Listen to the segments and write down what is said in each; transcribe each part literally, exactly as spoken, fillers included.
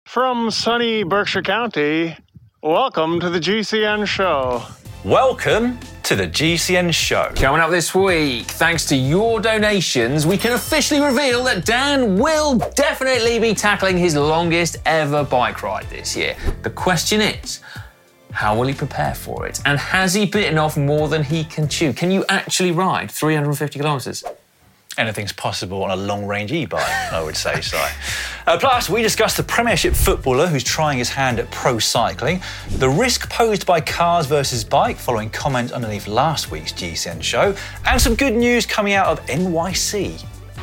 From sunny Berkshire County, welcome to the G C N Show. Welcome to the G C N Show. Coming up this week, thanks to your donations, we can officially reveal that Dan will definitely be tackling his longest ever bike ride this year. The question is, how will he prepare for it? And has he bitten off more than he can chew? Can you actually ride three hundred fifty kilometres? Anything's possible on a long-range e-bike, I would say, Si. Uh, plus, we discuss the Premiership footballer who's trying his hand at pro cycling, the risk posed by cars versus bike following comment underneath last week's G C N Show, and some good news coming out of N Y C.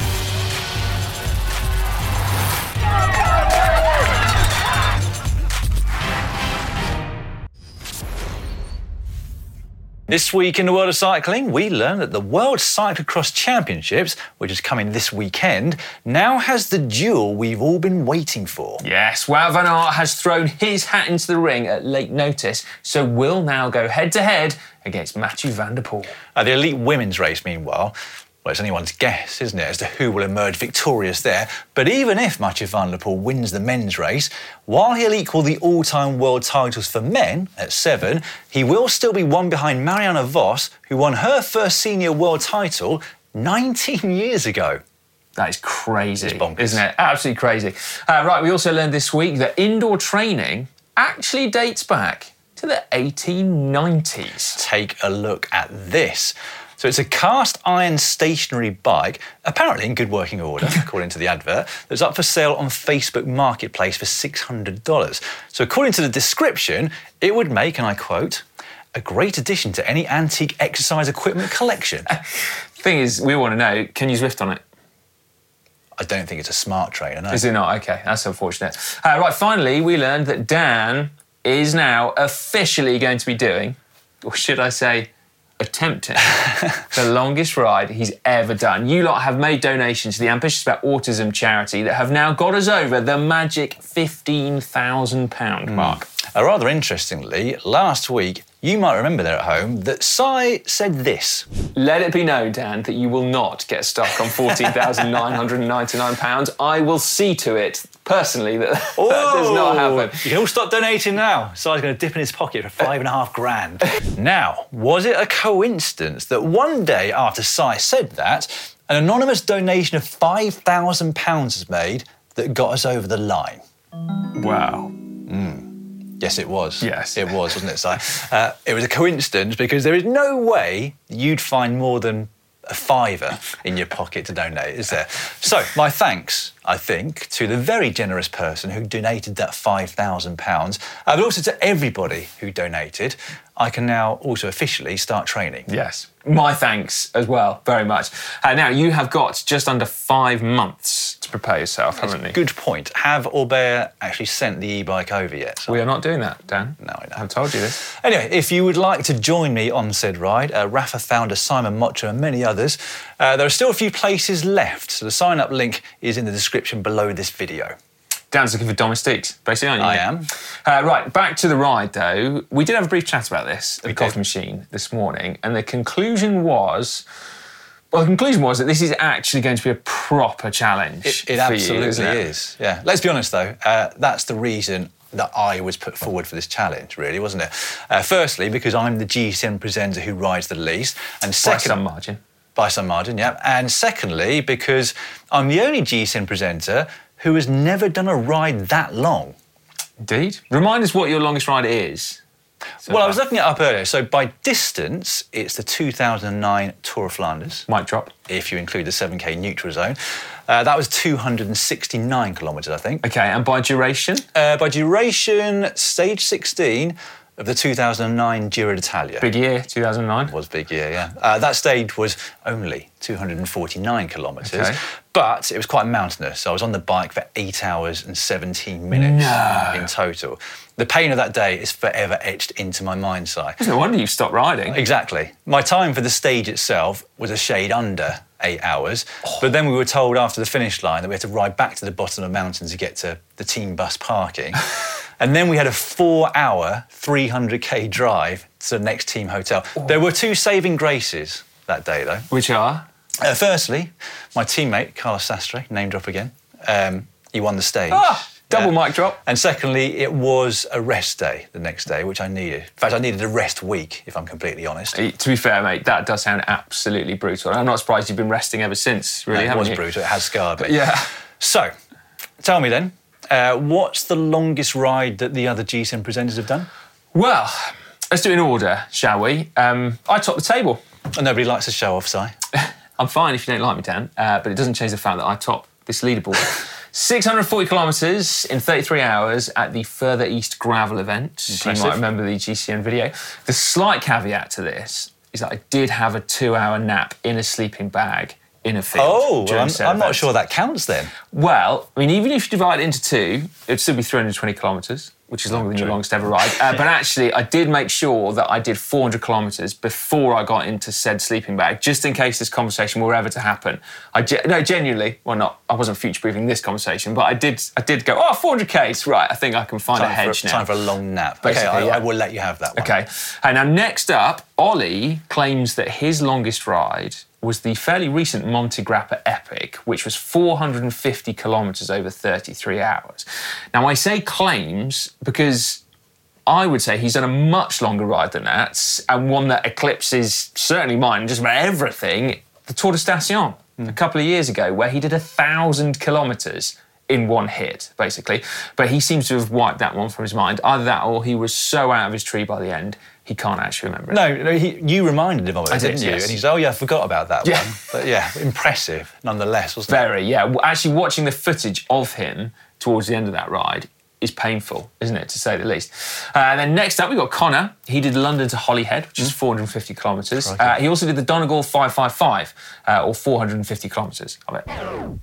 This week in the world of cycling, we learned that the World Cyclocross Championships, which is coming this weekend, now has the duel we've all been waiting for. Yes, Wout van Aert has thrown his hat into the ring at late notice, so will now go head-to-head against Mathieu van der Poel. Uh, the elite women's race, meanwhile, well, it's anyone's guess, isn't it, as to who will emerge victorious there. But even if Mathieu van der Poel wins the men's race, while he'll equal the all-time world titles for men at seven, he will still be one behind Marianne Vos, who won her first senior world title nineteen years ago. That is crazy, It's bonkers. Isn't it? Absolutely crazy. Uh, right, we also learned this week that indoor training actually dates back to the eighteen nineties. Take a look at this. So it's a cast iron stationary bike, apparently in good working order, according to the advert, that's up for sale on Facebook Marketplace for six hundred dollars. So according to the description, it would make, and I quote, a great addition to any antique exercise equipment collection. Thing is, we want to know, can you Zwift on it? I don't think it's a smart trainer, no. Is it not? OK, that's unfortunate. Uh, right, finally, we learned that Dan is now officially going to be doing, or should I say, attempting the longest ride he's ever done. You lot have made donations to the Ambitious About Autism charity that have now got us over the magic fifteen thousand pounds mark. Mm. Uh, rather interestingly, last week, you might remember there at home that Si said this. Let it be known, Dan, that you will not get stuck on fourteen thousand nine hundred ninety-nine pounds. I will see to it, personally, that that does not happen. You can all stop donating now. Si's going to dip in his pocket for five and a half grand. Now, was it a coincidence that one day after Si said that, an anonymous donation of five thousand pounds was made that got us over the line? Wow. Mm. Yes, it was. Yes. It was, wasn't it, Si? Uh, it was a coincidence because there is no way you'd find more than a fiver in your pocket to donate, is there? So, my thanks, I think, to the very generous person who donated that five thousand pounds, uh, but also to everybody who donated. I can now also officially start training. Yes. My thanks as well, very much. Uh, now, you have got just under five months to prepare yourself, haven't you? Good point. Have Orbea actually sent the e-bike over yet? So we are not doing that, Dan. No, I know. I've told you this. Anyway, if you would like to join me on said ride, uh, Rapha founder Simon Mocha and many others, uh, there are still a few places left, so the sign-up link is in the description below this video. Dan's looking for domestiques, basically, aren't you? I am. Uh, right, back to the ride, though. We did have a brief chat about this at We the coffee did. machine this morning, and the conclusion was... Well, the conclusion was that this is actually going to be a proper challenge. It, it for absolutely you, isn't it? is, yeah. Let's be honest, though. Uh, that's the reason that I was put forward for this challenge, really, wasn't it? Uh, firstly, because I'm the G C N presenter who rides the least. And By second, some margin. By some margin, yeah. And secondly, because I'm the only G C N presenter who has never done a ride that long. Indeed. Remind us what your longest ride is. So well, I far. was looking it up earlier. So by distance, it's the two thousand nine Tour of Flanders. Mic drop. If you include the seven K neutral zone. Uh, that was two hundred sixty-nine kilometres, I think. OK, and by duration? Uh, by duration, stage sixteen of the two thousand nine Giro d'Italia. Big year, two thousand nine. It was a big year, yeah. Uh, that stage was only two hundred forty-nine kilometres, Okay. but it was quite mountainous. So I was on the bike for eight hours and seventeen minutes No. in total. The pain of that day is forever etched into my mind's eye. It's no wonder you stopped riding. Exactly. My time for the stage itself was a shade under eight hours, but then we were told after the finish line that we had to ride back to the bottom of the mountain to get to the team bus parking. And then we had a four-hour, three hundred k drive to the next team hotel. There were two saving graces that day, though. Which are? Uh, firstly, my teammate, Carlos Sastre, name drop again, um, he won the stage. Ah! Double Yeah. mic drop. And secondly, it was a rest day the next day, which I needed. In fact, I needed a rest week, if I'm completely honest. To be fair, mate, that does sound absolutely brutal. I'm not surprised you've been resting ever since, really, No, it haven't was you? brutal. It has scarred me. Yeah. So, tell me then, uh, what's the longest ride that the other G C N presenters have done? Well, let's do it in order, shall we? Um, I topped the table. Oh, nobody likes to show off, Si. I'm fine if you don't like me, Dan, uh, but it doesn't change the fact that I top this leaderboard. six hundred forty kilometres in thirty-three hours at the Further East Gravel event. Impressive. You might remember the G C N video. The slight caveat to this is that I did have a two-hour nap in a sleeping bag in a field. Oh, during well, I'm, said I'm not event. sure that counts then. Well, I mean, even if you divide it into two, it'd still be three hundred twenty kilometres, which is longer than your True. longest ever ride. Uh, but actually, I did make sure that I did four hundred kilometres before I got into said sleeping bag, just in case this conversation were ever to happen. I ge- no, genuinely, well, not. I wasn't future-proofing this conversation, but I did. I did go, oh, four hundred Ks, right? I think I can find Time a hedge for, now. Time for a long nap. Okay, Basically, I, yeah. I will let you have that one. Okay. And now next up, Ollie claims that his longest ride was the fairly recent Monte Grappa Epic, which was four hundred fifty kilometres over thirty-three hours. Now, I say claims because I would say he's done a much longer ride than that, and one that eclipses certainly mine, just about everything, the Tour de Station Mm. a couple of years ago, where he did a thousand kilometres in one hit, basically. But he seems to have wiped that one from his mind. Either that or he was so out of his tree by the end, he can't actually remember it. No, no he, you reminded him of it, I did, didn't you? yes. And he's, oh yeah, I forgot about that Yeah. one. But yeah, impressive nonetheless, wasn't it? Very, yeah. W- Actually, watching the footage of him towards the end of that ride is painful, isn't it, to say the least. Uh, and then next up, we've got Connor. He did London to Holyhead, which is four hundred fifty kilometres. Crikey. Uh, he also did the Donegal five five five, uh, or four hundred fifty kilometres of it.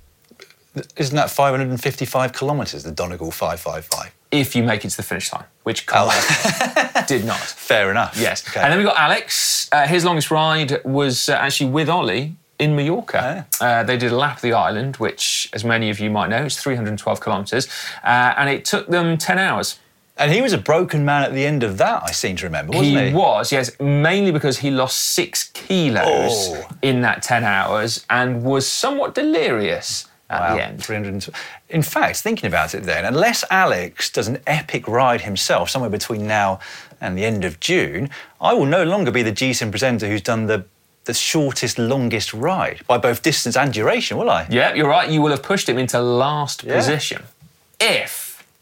Isn't that five hundred fifty-five kilometres, the Donegal five five five? If you make it to the finish line, which Connor did not. Fair enough. Yes. Okay. And then we got Alex. Uh, his longest ride was uh, actually with Ollie in Mallorca. Uh, they did a lap of the island, which, as many of you might know, is three hundred twelve kilometres, uh, and it took them ten hours. And he was a broken man at the end of that, I seem to remember, wasn't he? He was, yes, mainly because he lost six kilos Oh. in that ten hours and was somewhat delirious at Wow, the end. three hundred. In fact, thinking about it then, unless Alex does an epic ride himself somewhere between now and the end of June, I will no longer be the G C N presenter who's done the, the shortest, longest ride by both distance and duration, will I? Yeah, you're right. You will have pushed him into last Yeah. position if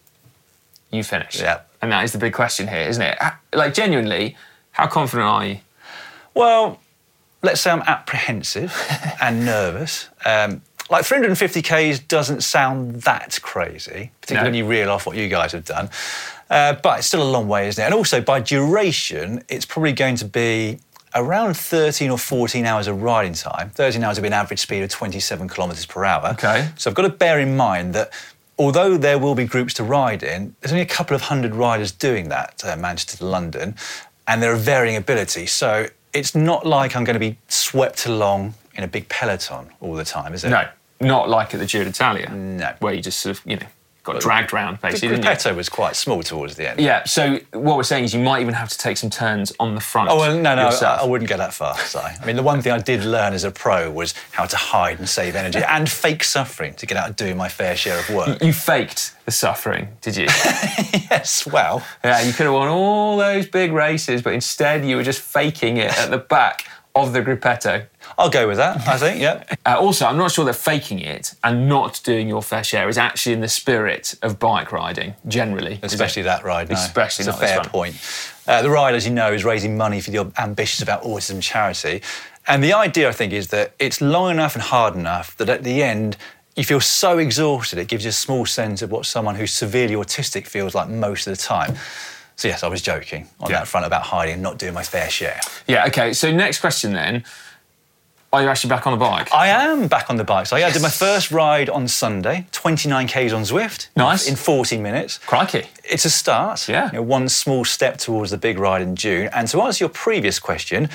you finish. Yeah. And that is the big question here, isn't it? H- Like, genuinely, how confident are you? Well, let's say I'm apprehensive and nervous. Um, like three hundred fifty Ks doesn't sound that crazy, particularly No. when you reel off what you guys have done. Uh, but it's still a long way, isn't it? And also, by duration, it's probably going to be around thirteen or fourteen hours of riding time. thirteen hours would be an average speed of twenty-seven kilometres per hour. Okay. So I've got to bear in mind that although there will be groups to ride in, there's only a couple of hundred riders doing that, uh, Manchester to London, and they're of varying ability. So it's not like I'm going to be swept along in a big peloton all the time, is it? No, not like at the Giro d'Italia. No. Where you just sort of, you know, got dragged round, The basically, didn't you? Gruppetto was quite small towards the end. Yeah, so what we're saying is you might even have to take some turns on the front. Oh, well, no, no, I, yourself. I wouldn't go that far, Si. I mean, the one thing I did learn as a pro was how to hide and save energy and fake suffering to get out and do my fair share of work. You faked the suffering, did you? Yes, well, Yeah, you could have won all those big races, but instead you were just faking it at the back of the Gruppetto. I'll go with that, I think, yeah. Uh, also, I'm not sure that faking it and not doing your fair share is actually in the spirit of bike riding, generally. is it? Especially that ride, no. Especially it's not a this fair one. point. Uh, the ride, as you know, is raising money for the Ambitious About Autism charity. And the idea, I think, is that it's long enough and hard enough that at the end, you feel so exhausted, it gives you a small sense of what someone who's severely autistic feels like most of the time. So yes, I was joking on Yeah. that front about hiding and not doing my fair share. Yeah, OK, so next question then. Are you actually back on the bike? I am back on the bike. So yeah, I did my Yes. first ride on Sunday, twenty-nine Ks on Zwift. Nice. In forty minutes. Crikey. It's a start. Yeah. You know, one small step towards the big ride in June. And to answer your previous question,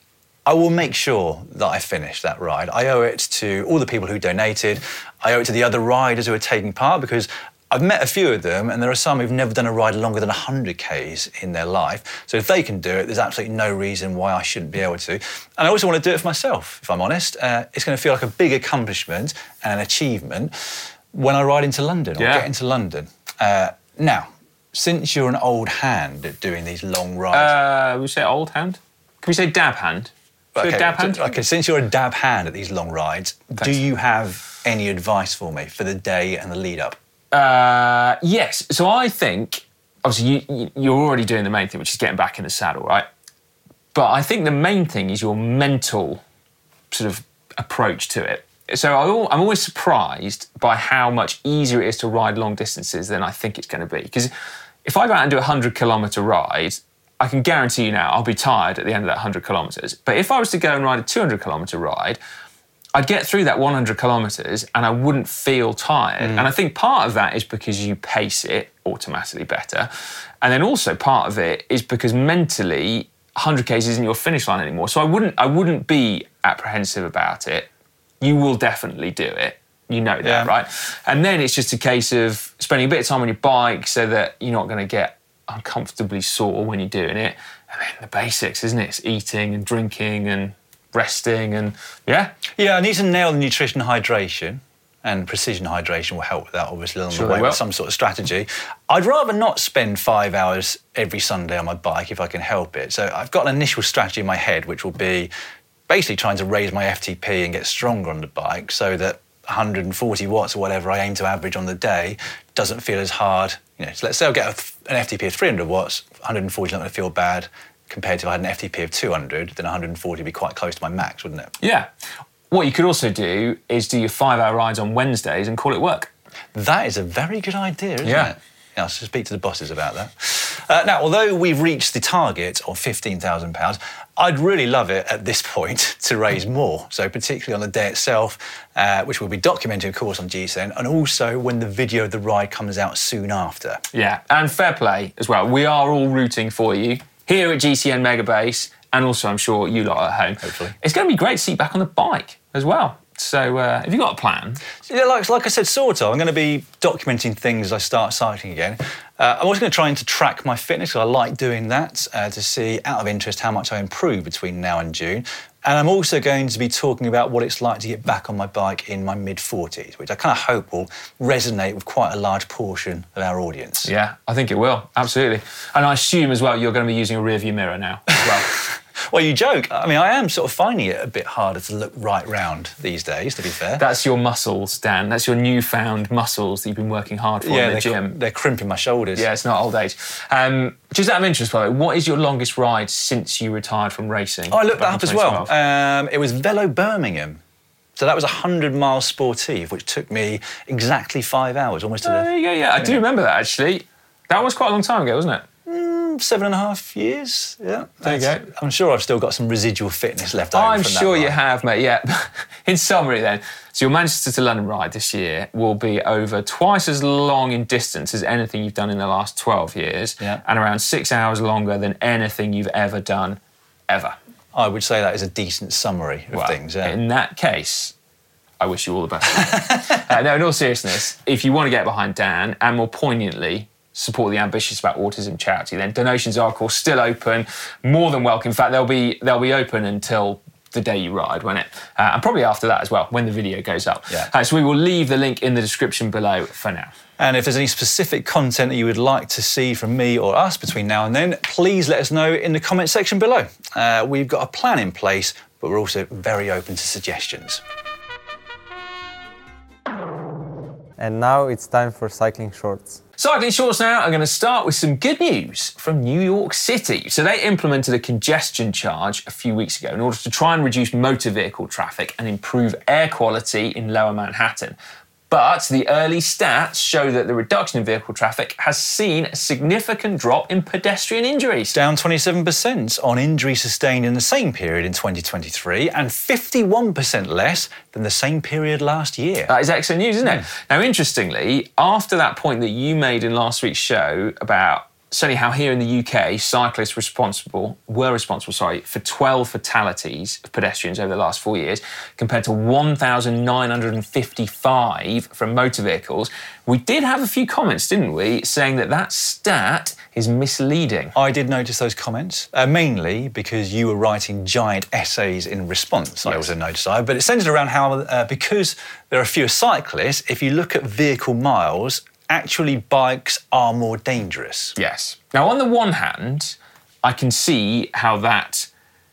I will make sure that I finish that ride. I owe it to all the people who donated. I owe it to the other riders who are taking part because I've met a few of them and there are some who've never done a ride longer than one hundred Ks in their life. So if they can do it, there's absolutely no reason why I shouldn't be able to. And I also want to do it for myself, if I'm honest. Uh, it's going to feel like a big accomplishment and an achievement when I ride into London or Yeah. get into London. Uh, now, since you're an old hand at doing these long rides... Uh, we say old hand? Can we say dab hand? Okay, dab hand? okay, since you're a dab hand at these long rides, Thanks. do you have any advice for me for the day and the lead up? Uh, yes. So I think, obviously, you, you're already doing the main thing, which is getting back in the saddle, right? But I think the main thing is your mental sort of approach to it. So I, I'm always surprised by how much easier it is to ride long distances than I think it's going to be. Because if I go out and do a one hundred kilometre ride, I can guarantee you now I'll be tired at the end of that one hundred kilometres. But if I was to go and ride a two hundred kilometre ride, I'd get through that one hundred kilometres and I wouldn't feel tired. Mm. And I think part of that is because you pace it automatically better. And then also part of it is because mentally one hundred kays isn't your finish line anymore. So I wouldn't, I wouldn't be apprehensive about it. You will definitely do it. You know that, yeah. right? And then it's just a case of spending a bit of time on your bike so that you're not going to get uncomfortably sore when you're doing it. And then the basics, isn't it? It's eating and drinking and resting and, yeah. Yeah, I need to nail the nutrition hydration, and precision hydration will help with that, obviously, along Sure the way will. with some sort of strategy. I'd rather not spend five hours every Sunday on my bike if I can help it. So I've got an initial strategy in my head, which will be basically trying to raise my F T P and get stronger on the bike so that one hundred forty watts or whatever I aim to average on the day doesn't feel as hard. You know, so let's say I'll get an F T P of three hundred watts, one hundred forty is not going to feel bad compared to if I had an F T P of two hundred, then one hundred forty would be quite close to my max, wouldn't it? Yeah. What you could also do is do your five-hour rides on Wednesdays and call it work. That is a very good idea, isn't Yeah. it? Yeah, I'll speak to the bosses about that. Uh, now, although we've reached the target of fifteen thousand pounds, I'd really love it at this point to raise more. So particularly on the day itself, uh, which we'll be documenting, of course, on G C N, and also when the video of the ride comes out soon after. Yeah, and fair play as well. We are all rooting for you here at G C N Megabase, and also I'm sure you lot at home. Hopefully. It's going to be great to see you back on the bike as well. So uh, have you got a plan? Yeah, like, like I said, sort of. I'm going to be documenting things as I start cycling again. Uh, I'm also going to try to track my fitness, because I like doing that, uh, to see, out of interest, how much I improve between now and June. And I'm also going to be talking about what it's like to get back on my bike in my mid-forties, which I kind of hope will resonate with quite a large portion of our audience. Yeah, I think it will, absolutely. And I assume as well you're going to be using a rearview mirror now as well. Well, you joke. I mean, I am sort of finding it a bit harder to look right round these days, to be fair. That's your muscles, Dan. That's your newfound muscles that you've been working hard for yeah, in the they're, gym. they're crimping my shoulders. Yeah, it's not old age. Um, just out of interest, by the way, what is your longest ride since you retired from racing? Oh, I looked that back up in as well. twenty twelve? Um, it was Velo Birmingham. So that was a hundred mile sportive, which took me exactly five hours, almost to Oh, the... there you go, yeah. I do remember that, actually. That was quite a long time ago, wasn't it? Seven and a half years, yeah. There you That's- go. I'm sure I've still got some residual fitness left over I'm from that sure you ride. have, mate, yeah. In summary then, so your Manchester to London ride this year will be over twice as long in distance as anything you've done in the last twelve years, Yeah. and around six hours longer than anything you've ever done, ever. I would say that is a decent summary of Well, things, yeah. in that case, I wish you all the best. uh, no, in all seriousness, if you want to get behind Dan, and more poignantly, support the Ambitious About Autism charity, then donations are, of course, still open, more than welcome. In fact, they'll be they'll be open until the day you ride, won't it? Uh, and probably after that as well, when the video goes up. Yeah. Uh, so we will leave the link in the description below for now. And if there's any specific content that you would like to see from me or us between now and then, please let us know in the comment section below. Uh, we've got a plan in place, but we're also very open to suggestions. And now it's time for cycling shorts. Cycling shorts now, I'm going to start with some good news from New York City. So they implemented a congestion charge a few weeks ago in order to try and reduce motor vehicle traffic and improve air quality in lower Manhattan. But the early stats show that the reduction in vehicle traffic has seen a significant drop in pedestrian injuries. Down twenty-seven percent on injuries sustained in the same period in twenty twenty-three and fifty-one percent less than the same period last year. That is excellent news, isn't it? Now, interestingly, after that point that you made in last week's show about certainly how here in the U K, cyclists responsible were responsible, sorry, for twelve fatalities of pedestrians over the last four years, compared to one thousand nine hundred fifty-five from motor vehicles, we did have a few comments, didn't we, saying that that stat is misleading. I did notice those comments, uh, mainly because you were writing giant essays in response, I Yes. also noticed. But it centred around how, uh, because there are fewer cyclists, if you look at vehicle miles, actually bikes are more dangerous. Yes. Now, on the one hand, I can see how that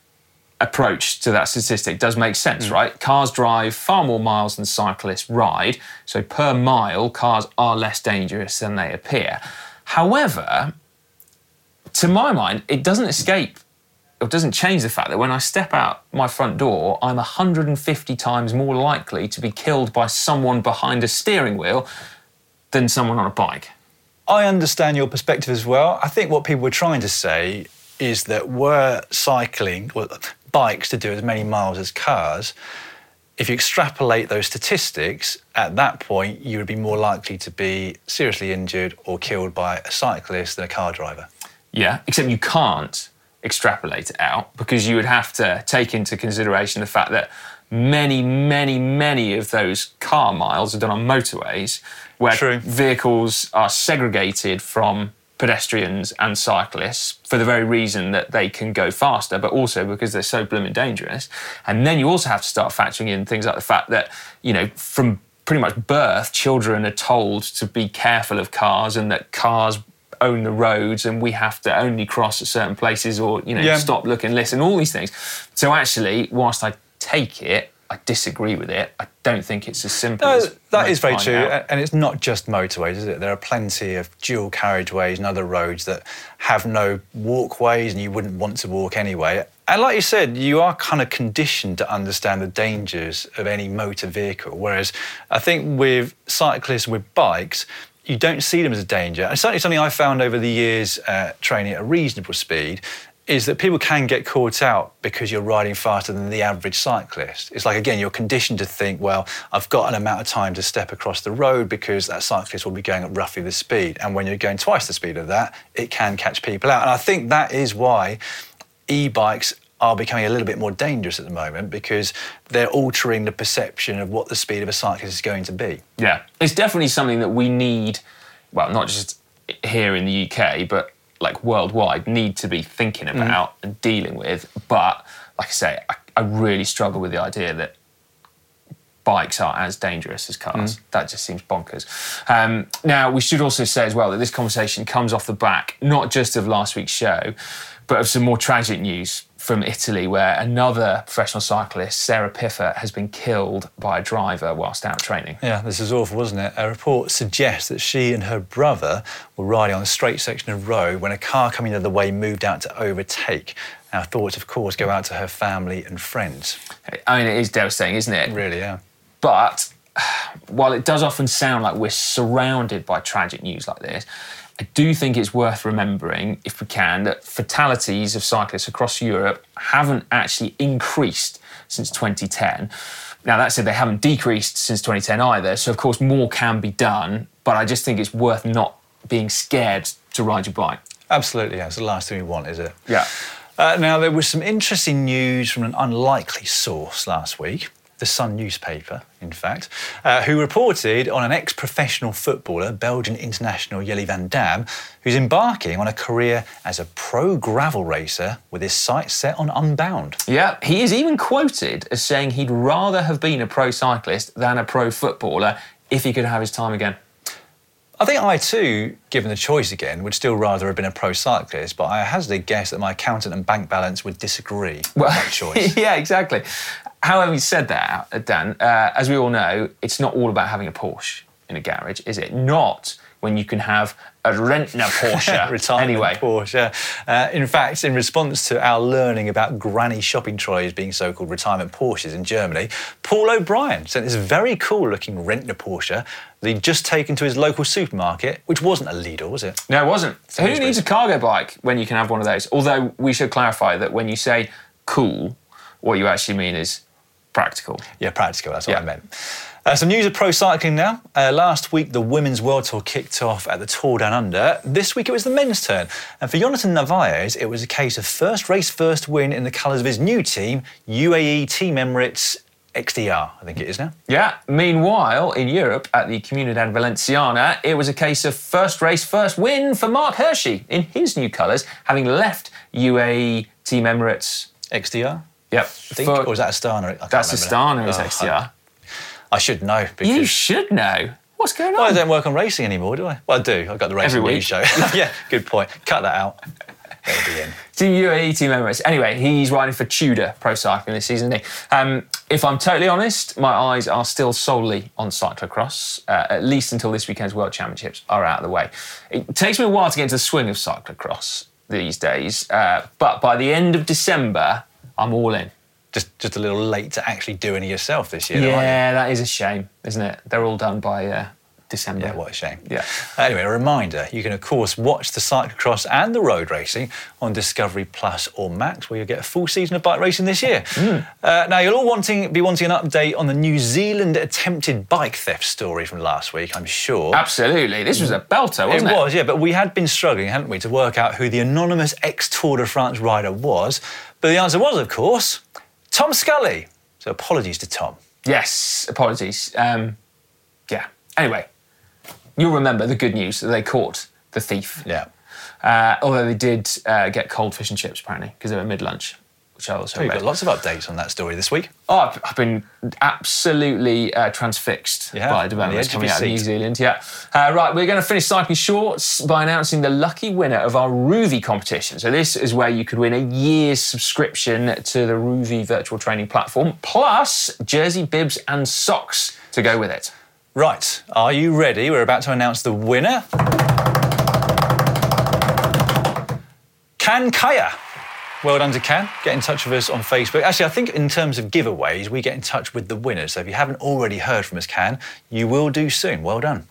approach to that statistic does make sense, mm. right? Cars drive far more miles than cyclists ride, so per mile, cars are less dangerous than they appear. However, to my mind, it doesn't escape, it doesn't change the fact that when I step out my front door, I'm one hundred fifty times more likely to be killed by someone behind a steering wheel than someone on a bike. I understand your perspective as well. I think what people were trying to say is that were cycling, well, bikes to do as many miles as cars, if you extrapolate those statistics, at that point, you would be more likely to be seriously injured or killed by a cyclist than a car driver. Yeah, except you can't extrapolate it out because you would have to take into consideration the fact that many, many, many of those car miles are done on motorways where True. vehicles are segregated from pedestrians and cyclists for the very reason that they can go faster, but also because they're so blooming dangerous. And then you also have to start factoring in things like the fact that, you know, from pretty much birth, children are told to be careful of cars and that cars own the roads and we have to only cross at certain places or, you know, yeah. stop, look and listen, all these things. So actually, whilst I take it, I disagree with it. I don't think it's as simple no, as that is very true. out. And it's not just motorways, is it? There are plenty of dual carriageways and other roads that have no walkways and you wouldn't want to walk anyway. And like you said, you are kind of conditioned to understand the dangers of any motor vehicle, whereas I think with cyclists, with bikes, you don't see them as a danger. And certainly something I found over the years uh, training at a reasonable speed is that people can get caught out because you're riding faster than the average cyclist. It's like, again, you're conditioned to think, well, I've got an amount of time to step across the road because that cyclist will be going at roughly the speed. And when you're going twice the speed of that, it can catch people out. And I think that is why e-bikes are becoming a little bit more dangerous at the moment because they're altering the perception of what the speed of a cyclist is going to be. Yeah, it's definitely something that we need, well, not just here in the U K, but like worldwide, need to be thinking about mm. and dealing with. But like I say, I, I really struggle with the idea that bikes are as dangerous as cars. Mm. That just seems bonkers. Um, now, we should also say as well that this conversation comes off the back, not just of last week's show, but of some more tragic news from Italy, where another professional cyclist, Sarah Piffer, has been killed by a driver whilst out training. Yeah, this is awful, wasn't it? A report suggests that she and her brother were riding on a straight section of road when a car coming the other way moved out to overtake. Our thoughts, of course, go out to her family and friends. I mean, it is devastating, isn't it? Really, yeah. But while it does often sound like we're surrounded by tragic news like this, I do think it's worth remembering, if we can, that fatalities of cyclists across Europe haven't actually increased since twenty ten. Now, that said, they haven't decreased since twenty ten either, so of course more can be done, but I just think it's worth not being scared to ride your bike. Absolutely, yeah. It's the last thing we want, is it? Yeah. Uh, now, there was some interesting news from an unlikely source last week. The Sun newspaper, in fact, uh, who reported on an ex-professional footballer, Belgian international Jelle van Damme, who's embarking on a career as a pro gravel racer with his sights set on Unbound. Yeah, he is even quoted as saying he'd rather have been a pro cyclist than a pro footballer if he could have his time again. I think I too, given the choice again, would still rather have been a pro cyclist, but I hazard a guess that my accountant and bank balance would disagree well, with that choice. Yeah, exactly. However, you said that, Dan, uh, as we all know, it's not all about having a Porsche in a garage, is it? Not when you can have a Rentner Porsche. Retirement anyway. Porsche. Uh, in fact, in response to our learning about granny shopping trolleys being so-called retirement Porsches in Germany, Paul O'Brien sent this very cool-looking Rentner Porsche that he'd just taken to his local supermarket, which wasn't a Lidl, was it? No, it wasn't. Who Sainsbury's. needs a cargo bike when you can have one of those? Although we should clarify that when you say cool, what you actually mean is practical. Yeah, practical, that's what Yeah. I meant. Uh, some news of pro cycling now. Uh, last week, the Women's World Tour kicked off at the Tour Down Under. This week, it was the men's turn. And for Jonathan Narvaez, it was a case of first race, first win in the colours of his new team, U A E Team Emirates X D R, I think it is now. Yeah. Meanwhile, in Europe, at the Comunidad Valenciana, it was a case of first race, first win for Mark Hirschi in his new colours, having left U A E Team Emirates. X D R? Yep. I think, For- or was that Astana? I can't That's remember now. Astana, is Oh, X D R. I should know because You should know. What's going Well, I on? don't work on racing anymore, do I? Well, I do. I've got the racing Every news week. show. Yeah, good point. Cut that out. That'll be in. Team U A E, Team Emirates. Anyway, he's riding for Tudor Pro Cycling this season, isn't he? Um, if I'm totally honest, my eyes are still solely on cyclocross, uh, at least until this weekend's World Championships are out of the way. It takes me a while to get into the swing of cyclocross these days, uh, but by the end of December, I'm all in. Just, just a little late to actually do any yourself this year, though, Yeah, that is a shame, isn't it? They're all done by uh, December. aren't you? Yeah, what a shame. Yeah. Anyway, a reminder, you can, of course, watch the cyclocross and the road racing on Discovery Plus or Max, where you'll get a full season of bike racing this year. Mm. Uh, now, you'll all wanting, be wanting an update on the New Zealand attempted bike theft story from last week, I'm sure. Absolutely. This was a belter, wasn't it? It was, yeah, but we had been struggling, hadn't we, to work out who the anonymous ex-Tour de France rider was. But the answer was, of course, Tom Scully. So apologies to Tom. Yes, apologies. Um, yeah. Anyway, you'll remember the good news that they caught the thief. Yeah. Uh, although they did uh, get cold fish and chips, apparently, because they were mid-lunch, which I also So you've read. got lots of updates on that story this week. Oh, I've, I've been absolutely uh, transfixed Yeah, by on the developments edge of coming your out of New seat. Zealand. Yeah. Uh, right, we're going to finish Cycling Shorts by announcing the lucky winner of our Rouvy competition. So this is where you could win a year's subscription to the Rouvy virtual training platform, plus jersey, bibs and socks to go with it. Right, are you ready? We're about to announce the winner. Can Kaya. Well done to Can. Get in touch with us on Facebook. Actually, I think in terms of giveaways, we get in touch with the winners. So if you haven't already heard from us, Can, you will do soon. Well done.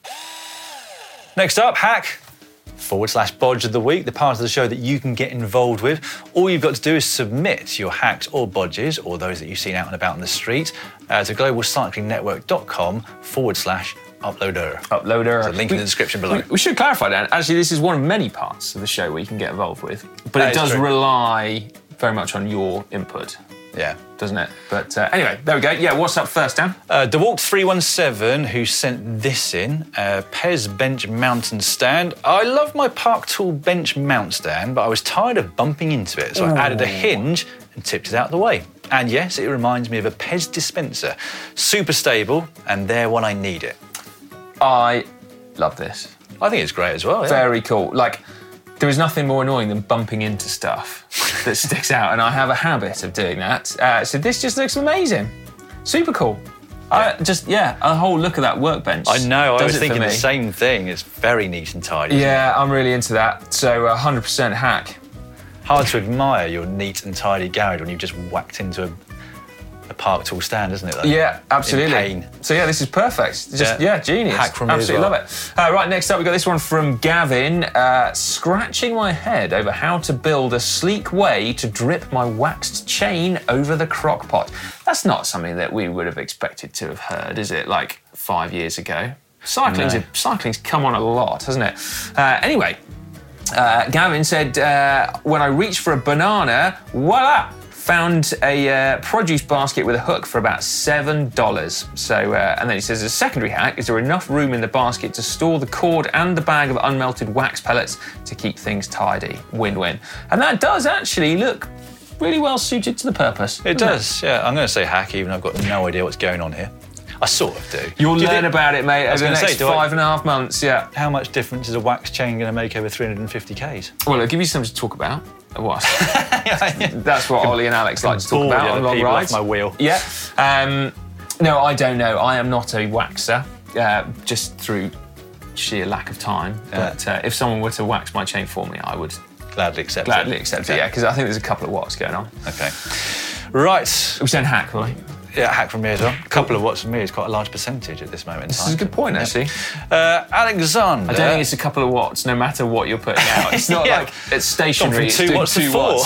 Next up, Hack forward slash Bodge of the Week, the part of the show that you can get involved with. All you've got to do is submit your hacks or bodges, or those that you've seen out and about in the street, uh, to globalcyclingnetwork.com forward slash uploader. Uploader. There's a link in the description below. We, we should clarify that. Actually, this is one of many parts of the show where you can get involved with, but That it is does true. rely very much on your input, Yeah. doesn't it? But uh, anyway, there we go. Yeah, what's up first, Dan? Uh, DeWalk three one seven, who sent this in, uh, Pez Bench Mountain Stand. I love my Park Tool bench mount stand, but I was tired of bumping into it, so I added a hinge and tipped it out of the way. And yes, it reminds me of a Pez dispenser. Super stable, and there when I need it. I love this. I think it's great as well, yeah. Very cool. Like, there is nothing more annoying than bumping into stuff that sticks out, and I have a habit of doing that. Uh, so this just looks amazing. Super cool. I just, yeah, a whole look at that workbench. I know, I does was it for thinking the me. same thing. It's very neat and tidy. isn't Yeah, I'm really into that. So uh, one hundred percent hack. it? Hard to admire your neat and tidy garage when you've just whacked into a, a Park Tool stand, isn't it? Though? Yeah, absolutely. In pain. So yeah, this is perfect. Just yeah, Yeah. genius. Hack from me as absolutely well. love it. Uh, right, next up we got this one from Gavin. Uh, scratching my head over how to build a sleek way to drip my waxed chain over the crock pot. That's not something that we would have expected to have heard, is it? Like five years ago. Cycling's No. cycling's come on a lot, hasn't it? Uh, anyway. Uh, Gavin said, uh, when I reached for a banana, voila, found a uh, produce basket with a hook for about seven dollars. So, uh, and then he says, as a secondary hack, is there enough room in the basket to store the cord and the bag of unmelted wax pellets to keep things tidy? Win-win. And that does actually look really well suited to the purpose. It doesn't does, yeah. I'm going to say hack, even though I've got no idea what's going on here. I sort of do. You'll Do you learn think- about it, mate, I was over the gonna say, next do I- five and a half months, yeah. How much difference is a wax chain going to make over three hundred fifty kays? Well, it'll give you something to talk about. What? That's what Ollie and Alex like to talk Bore about the on other long people off rides. my wheel. Yeah. Um, no, I don't know. I am not a waxer, uh, just through sheer lack of time. But uh, if someone were to wax my chain for me, I would Gladly accept gladly it. accept it. Yeah, because I think there's a couple of watts going on. Okay. Right. We said hack, Ollie. Yeah, hack from me as well. A couple of watts from me is quite a large percentage at this moment in This time. is a good point, Yeah. actually. Uh, Alexander. I don't think it's a couple of watts, no matter what you're putting out. It's not Yeah. like it's Gone stationary. from It's two doing watts to two four.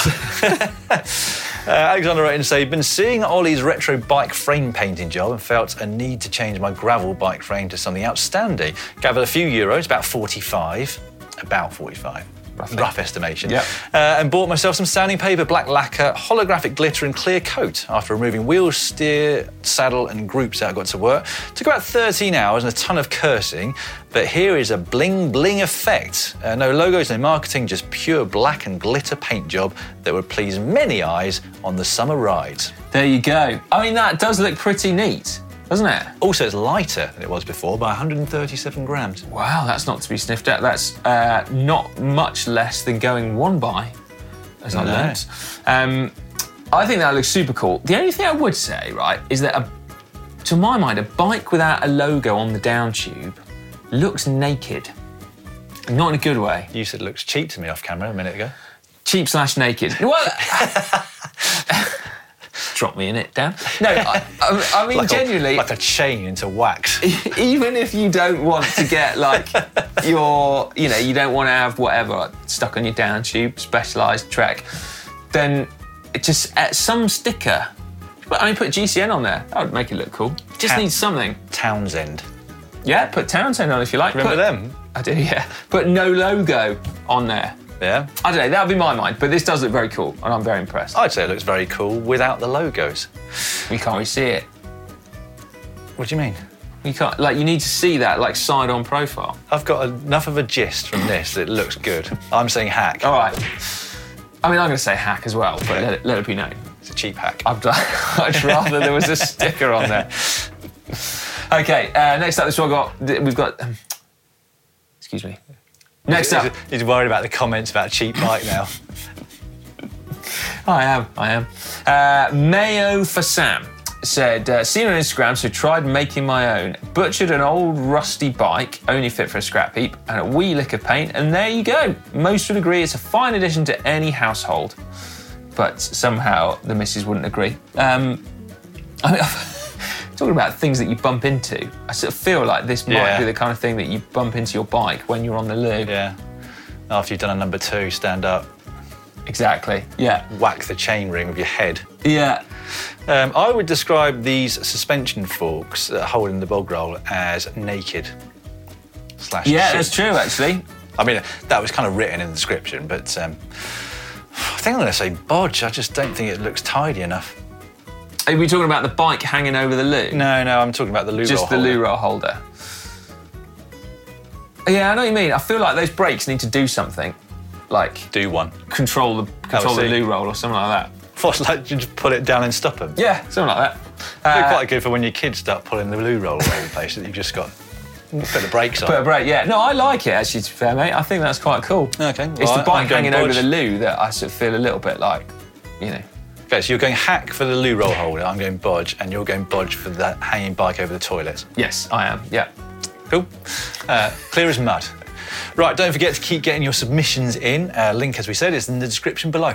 watts. Uh, Alexander wrote in to say, been seeing Ollie's retro bike frame painting job and felt a need to change my gravel bike frame to something outstanding. Gathered a few euros, about forty-five, about forty-five. Roughly. Rough estimation. Yep. Uh, and bought myself some sanding paper, black lacquer, holographic glitter and clear coat. After removing wheels, steer, saddle and groups out, I got to work. Took about thirteen hours and a ton of cursing, but here is a bling bling effect. Uh, no logos, no marketing, just pure black and glitter paint job that would please many eyes on the summer rides. There you go. I mean, that does look pretty neat. doesn't it? Also, it's lighter than it was before by one hundred thirty-seven grams. Wow, that's not to be sniffed at. That's uh, not much less than going one by, as I No. learned. Um, I think that looks super cool. The only thing I would say, right, is that, a, to my mind, a bike without a logo on the down tube looks naked. Not in a good way. You said it looks cheap to me off camera a minute ago. Cheap slash naked. Well, drop me in it, Dan. No, I, I, I mean, Like genuinely, a, like a chain into wax. even if you don't want to get like your, you know, you don't want to have whatever stuck on your down tube, Specialized Trek, then it just uh, some sticker. But I mean, put G C N on there. That would make it look cool. Just Ta- needs something. Townsend. Yeah, put Townsend on if you like. Remember Put- them? I do, yeah. Put no logo on there. Yeah. I don't know, that would be my mind, but this does look very cool, and I'm very impressed. I'd say it looks very cool without the logos. You can't really see it. What do you mean? You can't, like, you need to see that, like, side-on profile. I've got enough of a gist from this that it looks good. I'm saying hack. All right. I mean, I'm going to say hack as well, but let it, let it be known. It's a cheap hack. I'd much rather there was a sticker on there. Okay, uh, next up, this one got, we've got, um, excuse me. Next up. He's, he's worried about the comments about cheap bike now. I am, I am. Uh, Mayo for Sam said, uh, seen on Instagram, so tried making my own. Butchered an old rusty bike, only fit for a scrap heap, and a wee lick of paint, and there you go. Most would agree it's a fine addition to any household. But somehow the missus wouldn't agree. Um, I mean, talking about things that you bump into, I sort of feel like this might Yeah. be the kind of thing that you bump into your bike when you're on the loo. Yeah. After you've done a number two, stand up, Exactly, yeah. whack the chain ring with your head. Yeah. Um, I would describe these suspension forks that are holding the bog roll as naked. Slash Yeah, cheap. that's true, actually. I mean, that was kind of written in the description, but um, I think I'm going to say bodge. I just don't think it looks tidy enough. Are we talking about the bike hanging over the loo? No, no, I'm talking about the loo roll Just the holder. loo roll holder. Yeah, I know what you mean. I feel like those brakes need to do something, like Do one. control the control the see. loo roll or something like that. What's like, you just pull it down and stop them? Yeah, something like that. They're Uh, quite good for when your kids start pulling the loo roll all over the place that you've just got. Put the brakes on. Put a brake, yeah. No, I like it actually, to be fair, mate. I think that's quite cool. Okay, It's well, the I'm bike going hanging over bodge. the loo that I sort of feel a little bit like, you know. Okay, so you're going hack for the loo roll holder, I'm going bodge, and you're going bodge for that hanging bike over the toilets. Yes, I am, yeah. Cool. Uh, clear as mud. Right, don't forget to keep getting your submissions in. Uh, link, as we said, is in the description below.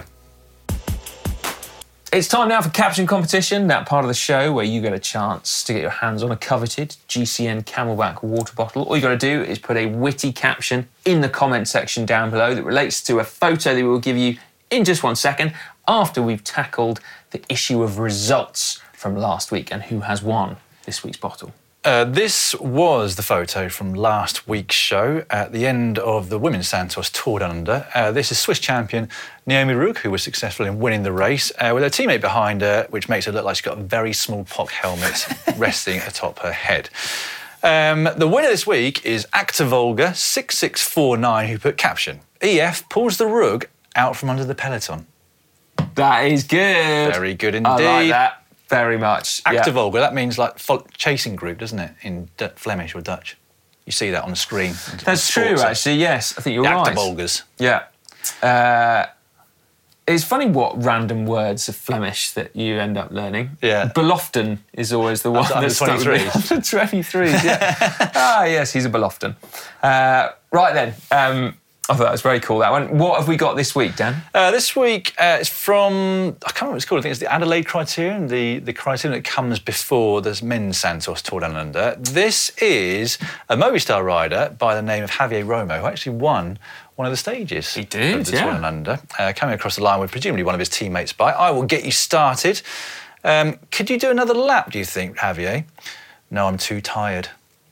It's time now for Caption Competition, that part of the show where you get a chance to get your hands on a coveted G C N Camelback water bottle. All you got to do is put a witty caption in the comment section down below that relates to a photo that we will give you in just one second after we've tackled the issue of results from last week and who has won this week's bottle. Uh, this was the photo from last week's show at the end of the Women's Santos Tour Down Under. Uh, this is Swiss champion Naomi Rugg, who was successful in winning the race, uh, with her teammate behind her, which makes her look like she's got a very small P O C helmet resting atop her head. Um, the winner this week is Activolga six six four nine, who put caption, E F pulls the rug out from under the peloton. That is good. Very good indeed. I like that very much. Yeah. Activolga, that means like fo- chasing group, doesn't it, in D- Flemish or Dutch? You see that on the screen. That's true, Sports, actually, yes. I think you're The right. Activolgas. Yeah. Uh, it's funny what random words of Flemish that you end up learning. Yeah. Beloften is always the one Under that's stuck with me. twenty-threes. Under twenty-threes, yeah. Ah, yes, he's a Beloften. Uh, right then, um, I thought that was very cool, that one. What have we got this week, Dan? Uh, this week, uh, it's from, I can't remember what it's called, I think it's the Adelaide Criterion, the, the criterion that comes before the men's Santos Tour Down Under. This is a Movistar rider by the name of Javier Romo, who actually won one of the stages. He did, of the yeah. Tour Down Under, uh, coming across the line with presumably one of his teammates' bike. I will get you started. Um, could you do another lap, do you think, Javier? No, I'm too tired.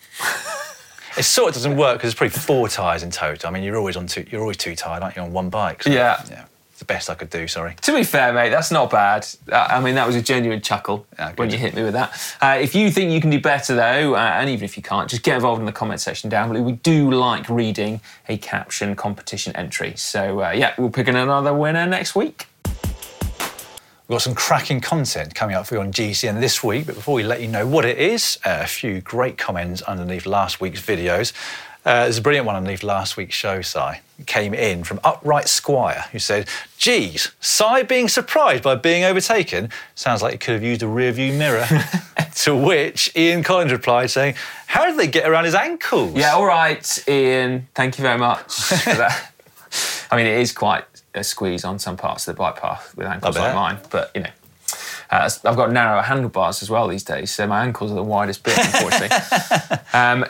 It sort of doesn't work because there's probably four tyres in total. I mean, you're always on two, you're always too tired, aren't you, on one bike? So, Yeah. Yeah. It's the best I could do, sorry. To be fair, mate, that's not bad. Uh, I mean, that was a genuine chuckle Ah, good. when you hit me with that. Uh, if you think you can do better, though, uh, and even if you can't, just get involved in the comment section down below. We do like reading a caption competition entry. So, uh, yeah, we'll pick another winner next week. We've got some cracking content coming up for you on G C N this week, but before we let you know what it is, uh, a few great comments underneath last week's videos. Uh, there's a brilliant one underneath last week's show, Si. It came in from Upright Squire, who said, geez, Si being surprised by being overtaken sounds like he could have used a rear-view mirror. To which Ian Collins replied saying, how did they get around his ankles? Yeah, all right, Ian, thank you very much for that. I mean, it is quite a squeeze on some parts of the bike path with ankles like mine, but, you know. Uh, I've got narrower handlebars as well these days, so my ankles are the widest bit, unfortunately. um,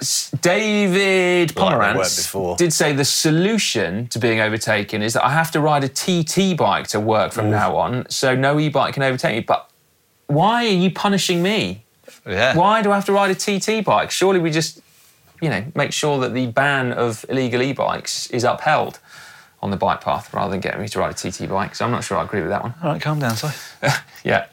David Pomerantz did say the solution to being overtaken is that I have to ride a T T bike to work from Ooh. now on, so no e-bike can overtake me. But why are you punishing me? Yeah. Why do I have to ride a T T bike? Surely we just, you know, make sure that the ban of illegal e-bikes is upheld on the bike path rather than getting me to ride a T T bike. So I'm not sure I agree with that one. All right, calm down, Si. Yeah.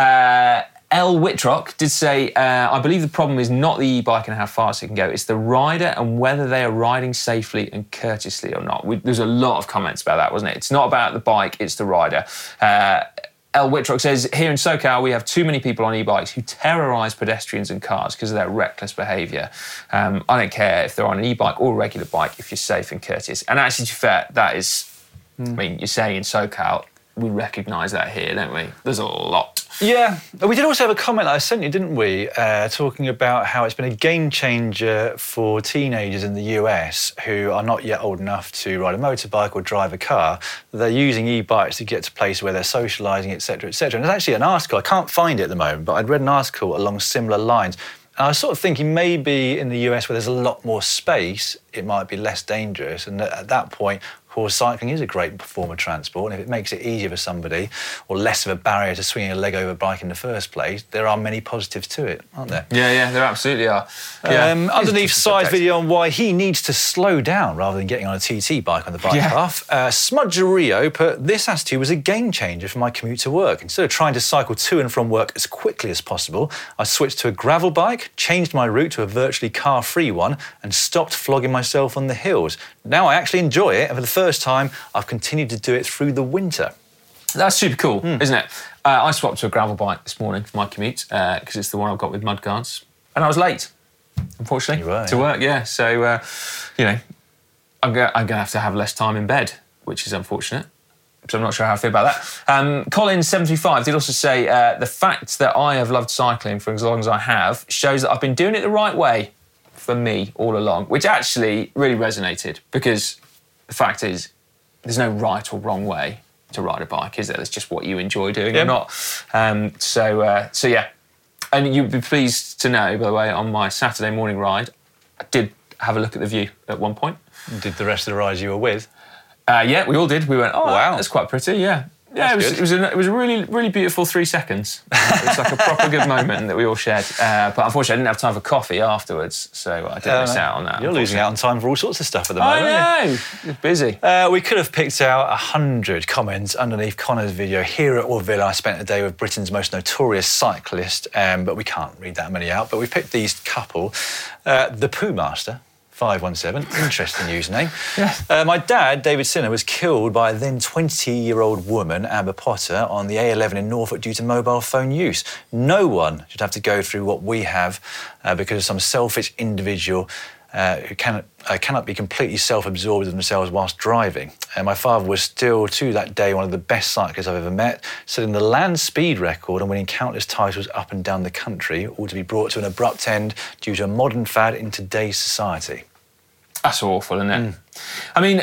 Uh, L. Whitrock did say, uh, I believe the problem is not the e-bike and how fast it can go, it's the rider and whether they are riding safely and courteously or not. We, there's a lot of comments about that, wasn't it? It's not about the bike, it's the rider. Uh, L. Whitrock says, here in SoCal, we have too many people on e-bikes who terrorise pedestrians and cars because of their reckless behaviour. Um, I don't care if they're on an e-bike or a regular bike if you're safe and courteous. And actually, to be fair, that is, mm. I mean, you're saying in SoCal, we recognise that here, don't we? There's a lot. Yeah. We did also have a comment that I sent you, didn't we, uh, talking about how it's been a game changer for teenagers in the U S who are not yet old enough to ride a motorbike or drive a car. They're using e-bikes to get to places where they're socialising, et cetera, et cetera. And there's actually an article, I can't find it at the moment, but I'd read an article along similar lines. And I was sort of thinking maybe in the U S where there's a lot more space, it might be less dangerous. And at that point, of course, cycling is a great form of transport, and if it makes it easier for somebody or less of a barrier to swinging a leg over a bike in the first place, there are many positives to it, aren't there? Yeah, yeah, there absolutely are. Yeah. Um, underneath Si's video on why he needs to slow down rather than getting on a T T bike on the bike yeah. path, uh, Smudgerio put, this attitude was a game changer for my commute to work. Instead of trying to cycle to and from work as quickly as possible, I switched to a gravel bike, changed my route to a virtually car-free one, and stopped flogging myself on the hills. Now I actually enjoy it, and for the first time, I've continued to do it through the winter. That's super cool, mm. isn't it? Uh, I swapped to a gravel bike this morning for my commute because uh, it's the one I've got with mudguards, and I was late, unfortunately, were, to yeah. work. Yeah, so uh, you know, I'm going I'm to have to have less time in bed, which is unfortunate. So I'm not sure how I feel about that. Um, Colin seventy-five did also say uh, the fact that I have loved cycling for as long as I have shows that I've been doing it the right way for me all along, which actually really resonated because the fact is there's no right or wrong way to ride a bike, is there? It's just what you enjoy doing yep. or not. Um, so, uh, so yeah. And you'd be pleased to know, by the way, on my Saturday morning ride, I did have a look at the view at one point. Did the rest of the rides you were with? Uh, yeah, we all did. We went, oh, wow, that's quite pretty, yeah. Yeah, it was, it was, a, it was a really, really beautiful three seconds. It was like a proper good moment that we all shared. Uh, but unfortunately, I didn't have time for coffee afterwards, so I didn't uh, miss out on that. You're losing out on time for all sorts of stuff at the moment. I know, you're busy. Uh, we could have picked out a hundred comments underneath Connor's video. Here at Orville, I spent a day with Britain's most notorious cyclist, um, but we can't read that many out. But we picked these couple. Uh, the Pooh Master. five one seven, interesting username. Yeah. Uh, my dad, David Sinner, was killed by a then twenty-year-old woman, Amber Potter, on the A eleven in Norfolk due to mobile phone use. No one should have to go through what we have uh, because of some selfish individual uh, who cannot, uh, cannot be completely self-absorbed in themselves whilst driving. Uh, my father was still, to that day, one of the best cyclists I've ever met, setting the land speed record and winning countless titles up and down the country, all to be brought to an abrupt end due to a modern fad in today's society. That's awful, isn't it? Mm. I mean,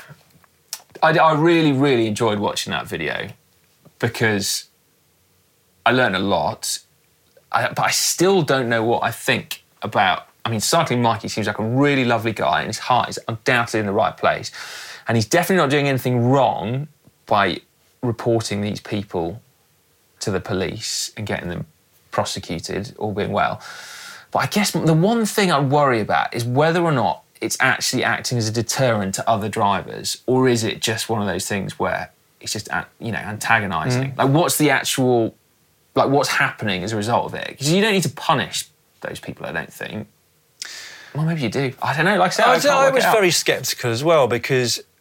I, I really, really enjoyed watching that video because I learned a lot, I, but I still don't know what I think about... I mean, Cycling Mikey seems like a really lovely guy and his heart is undoubtedly in the right place. And he's definitely not doing anything wrong by reporting these people to the police and getting them prosecuted, all being well. But I guess the one thing I worry about is whether or not it's actually acting as a deterrent to other drivers, or is it just one of those things where it's just, you know, antagonising? Mm. Like, what's the actual, like, what's happening as a result of it? Because you don't need to punish those people, I don't think. Well, maybe you do. I don't know. Like I said, I, I, I was very sceptical as well because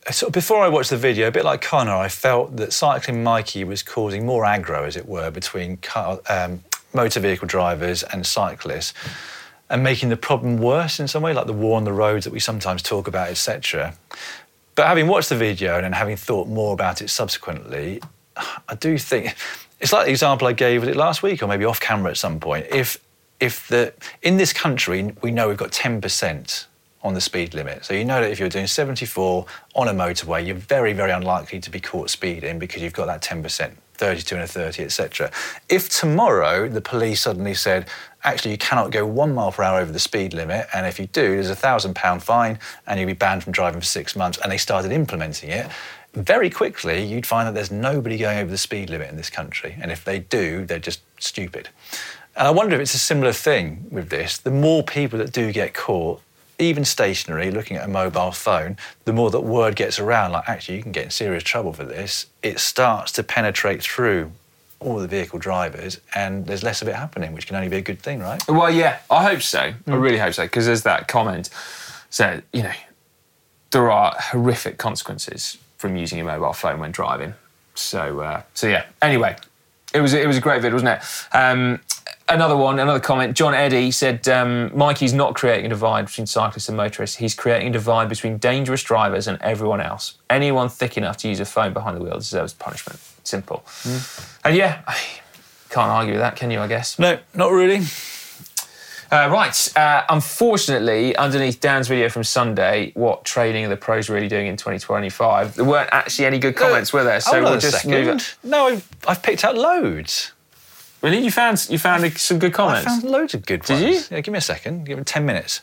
sort of before I watched the video, a bit like Connor, I felt that Cycling Mikey was causing more aggro, as it were, between car, um, motor vehicle drivers and cyclists, and making the problem worse in some way, like the war on the roads that we sometimes talk about, et cetera. But having watched the video and then having thought more about it subsequently, I do think it's like the example I gave, was it last week or maybe off camera at some point? If if the in this country we know we've got ten percent on the speed limit, so you know that if you're doing seventy-four on a motorway, you're very very unlikely to be caught speeding because you've got that ten percent, thirty-two and a thirty, et cetera. If tomorrow the police suddenly said, actually you cannot go one mile per hour over the speed limit, and if you do, there's a thousand pound fine and you'll be banned from driving for six months, and they started implementing it, very quickly you'd find that there's nobody going over the speed limit in this country. And if they do, they're just stupid. And I wonder if it's a similar thing with this. The more people that do get caught, even stationary, looking at a mobile phone, the more that word gets around, like, actually, you can get in serious trouble for this, it starts to penetrate through all the vehicle drivers, and there's less of it happening, which can only be a good thing, right? Well, yeah, I hope so. Mm. I really hope so, because there's that comment said, you know, there are horrific consequences from using your mobile phone when driving. So, uh, so yeah. Anyway, it was it was a great video, wasn't it? Um, another one, another comment. John Eddy said, um, Mikey's not creating a divide between cyclists and motorists. He's creating a divide between dangerous drivers and everyone else. Anyone thick enough to use a phone behind the wheel deserves punishment. Simple. Mm. And yeah, can't argue with that, can you? I guess. No, not really. Uh, right, uh, unfortunately, underneath Dan's video from Sunday, what training are the pros really doing in twenty twenty-five? There weren't actually any good comments, uh, were there? So hold on we'll a just second. move it. No, I've, I've picked out loads. Really? You found you found some good comments? I found loads of good Did ones. you? Yeah, give me a second. Give me ten minutes.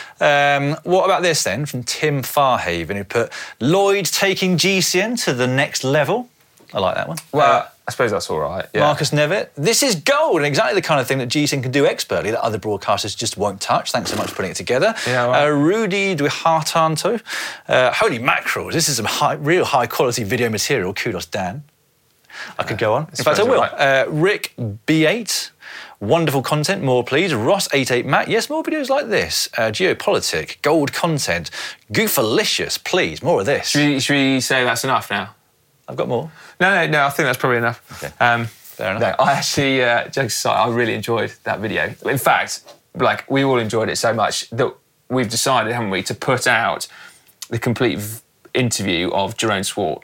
Um, what about this then, from Tim Farhaven, who put, Lloyd taking G C N to the next level. I like that one. Well, uh, I suppose that's all right. Yeah. Marcus Nevitt, this is gold, and exactly the kind of thing that G C N can do expertly that other broadcasters just won't touch. Thanks so much for putting it together. Yeah, right. uh, Rudy Duhartanto, uh, holy mackerels, this is some high, real high-quality video material. Kudos, Dan. I could go on. In fact, I will. Right. Uh, Rick B eight, wonderful content, more please. Ross eighty-eight Matt, yes, more videos like this. Uh, Geopolitic, gold content. Goofalicious, please, more of this. Should we, should we say that's enough now? I've got more. No, no, no, I think that's probably enough. Okay. Um, Fair enough. No, I actually, uh, jokes aside, I really enjoyed that video. In fact, like, we all enjoyed it so much that we've decided, haven't we, to put out the complete v- interview of Jerome Swart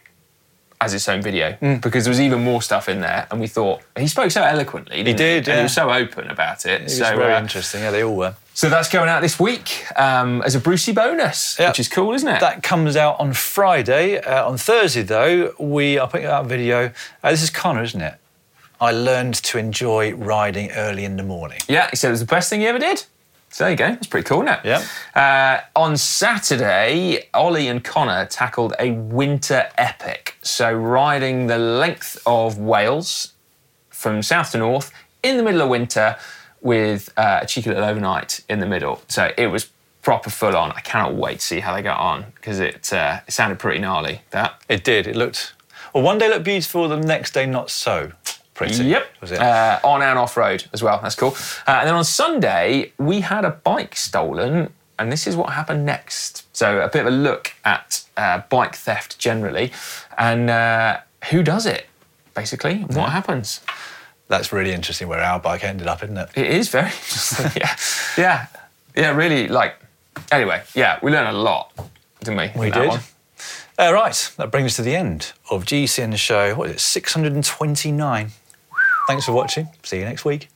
as its own video, mm. because there was even more stuff in there, and we thought, he spoke so eloquently, didn't he? Did, he? yeah. And he was so open about it. It was so, very uh, interesting, yeah, they all were. So that's going out this week um, as a Brucey bonus, yep. which is cool, isn't it? That comes out on Friday. Uh, on Thursday, though, we are putting out a video. Uh, this is Connor, isn't it? I learned to enjoy riding early in the morning. Yeah, he said it was the best thing he ever did. So there you go. That's pretty cool, isn't it? Yeah. Uh, on Saturday, Ollie and Connor tackled a winter epic. So riding the length of Wales from south to north in the middle of winter, with uh, a cheeky little overnight in the middle. So it was proper full on. I cannot wait to see how they got on, because it, uh, it sounded pretty gnarly, that. It did. It looked... Well, one day looked beautiful, the next day not so pretty. Yep. Was it? Uh, on and off road as well. That's cool. Uh, and then on Sunday, we had a bike stolen, and this is what happened next. So a bit of a look at uh, bike theft generally, and uh, who does it, basically, what yeah. happens. That's really interesting where our bike ended up, isn't it? It is very interesting, yeah. Yeah, yeah, really, like, anyway, yeah, we learned a lot, didn't we? We did. Uh, right, that brings us to the end of G C N show, what is it, six hundred twenty-nine. Thanks for watching. See you next week.